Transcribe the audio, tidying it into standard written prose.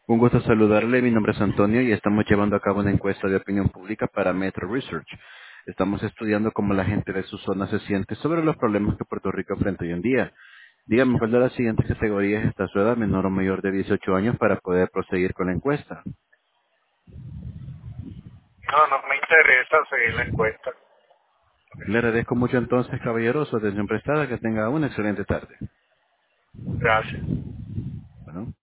Un gusto saludarle, mi nombre es Antonio y estamos llevando a cabo una encuesta de opinión pública para Metro Research. Estamos estudiando cómo la gente de su zona se siente sobre los problemas que Puerto Rico enfrenta hoy en día. Dígame cuál de las siguientes categorías está su edad, menor o mayor de 18 años, para poder proseguir con la encuesta. No, no me interesa seguir la encuesta. Le agradezco mucho entonces, caballero, su atención prestada. Que tenga una excelente tarde. Gracias. Bueno.